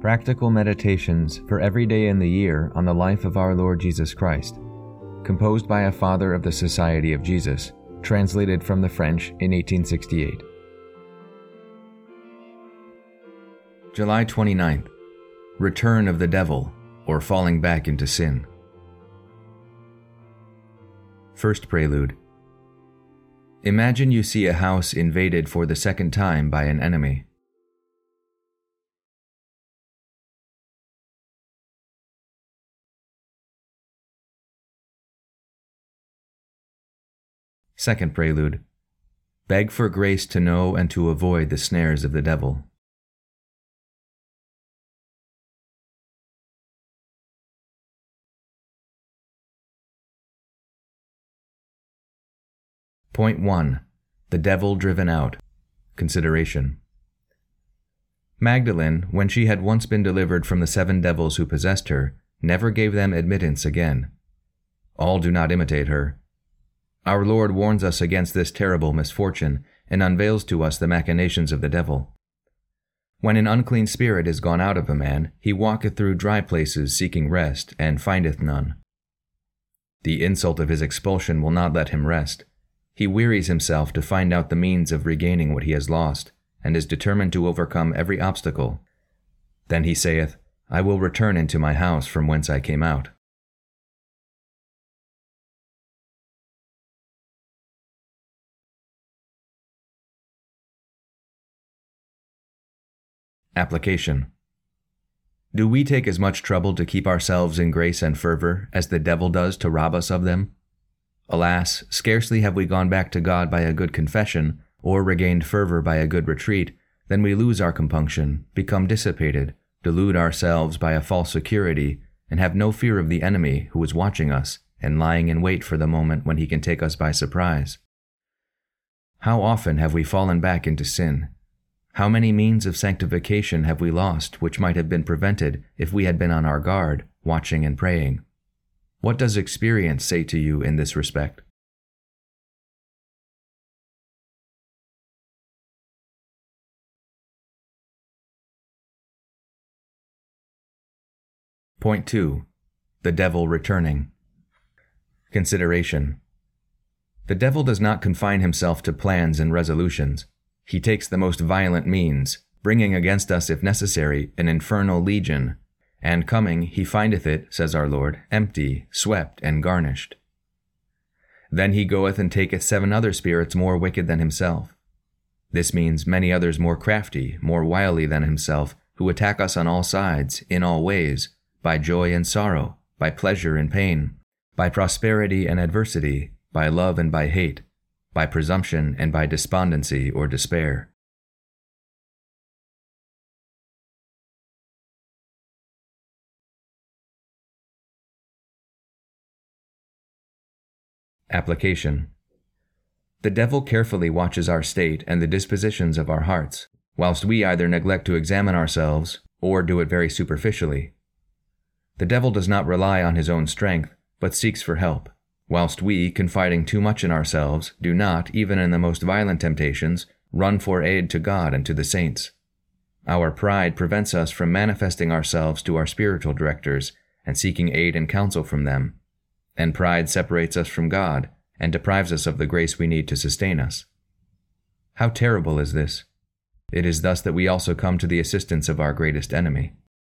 Practical Meditations for every day in the year on the life of our Lord Jesus Christ, composed by a Father of the Society of Jesus, translated from the French in 1868. July 29th. Return of the Devil, or Falling Back into Sin. First Prelude. Imagine you see a house invaded for the second time by an enemy. Second Prelude. Beg for grace to know and to avoid the snares of the devil. Point 1. The Devil Driven Out. Consideration. Magdalene, when she had once been delivered from the 7 devils who possessed her, never gave them admittance again. All do not imitate her. Our Lord warns us against this terrible misfortune and unveils to us the machinations of the devil. When an unclean spirit is gone out of a man, he walketh through dry places seeking rest, and findeth none. The insult of his expulsion will not let him rest. He wearies himself to find out the means of regaining what he has lost, and is determined to overcome every obstacle. Then he saith, I will return into my house from whence I came out. Application. Do we take as much trouble to keep ourselves in grace and fervor as the devil does to rob us of them? Alas, scarcely have we gone back to God by a good confession, or regained fervor by a good retreat, than we lose our compunction, become dissipated, delude ourselves by a false security, and have no fear of the enemy who is watching us and lying in wait for the moment when he can take us by surprise. How often have we fallen back into sin? How many means of sanctification have we lost which might have been prevented if we had been on our guard, watching and praying? What does experience say to you in this respect? Point 2. The Devil Returning. Consideration. The devil does not confine himself to plans and resolutions. He takes the most violent means, bringing against us, if necessary, an infernal legion. And coming, he findeth it, says our Lord, empty, swept, and garnished. Then he goeth and taketh 7 other spirits more wicked than himself. This means many others more crafty, more wily than himself, who attack us on all sides, in all ways, by joy and sorrow, by pleasure and pain, by prosperity and adversity, by love and by hate, by presumption and by despondency or despair. Application. The devil carefully watches our state and the dispositions of our hearts, whilst we either neglect to examine ourselves or do it very superficially. The devil does not rely on his own strength, but seeks for help, whilst we, confiding too much in ourselves, do not, even in the most violent temptations, run for aid to God and to the saints. Our pride prevents us from manifesting ourselves to our spiritual directors and seeking aid and counsel from them, and pride separates us from God and deprives us of the grace we need to sustain us. How terrible is this! It is thus that we also come to the assistance of our greatest enemy.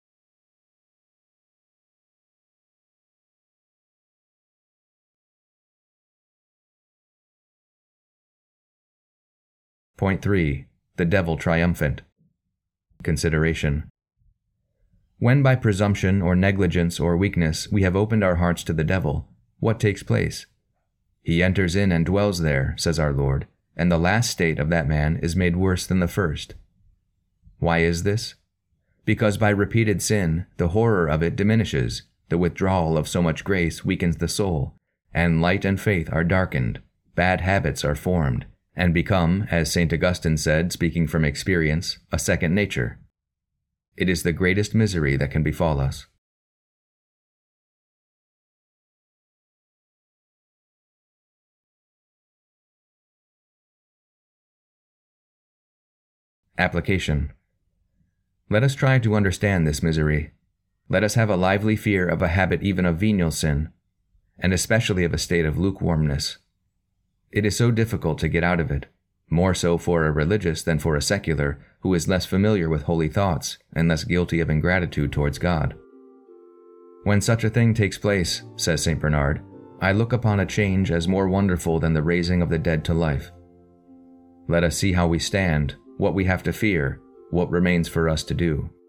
Point 3. The Devil Triumphant. Consideration. When by presumption or negligence or weakness we have opened our hearts to the devil, what takes place? He enters in and dwells there, says our Lord, and the last state of that man is made worse than the first. Why is this? Because by repeated sin, the horror of it diminishes, the withdrawal of so much grace weakens the soul, and light and faith are darkened, bad habits are formed, and become, as St. Augustine said, speaking from experience, a second nature. It is the greatest misery that can befall us. Application. Let us try to understand this misery. Let us have a lively fear of a habit even of venial sin, and especially of a state of lukewarmness. It is so difficult to get out of it, more so for a religious than for a secular who is less familiar with holy thoughts and less guilty of ingratitude towards God. When such a thing takes place, says St. Bernard, I look upon a change as more wonderful than the raising of the dead to life. Let us see how we stand, what we have to fear, what remains for us to do.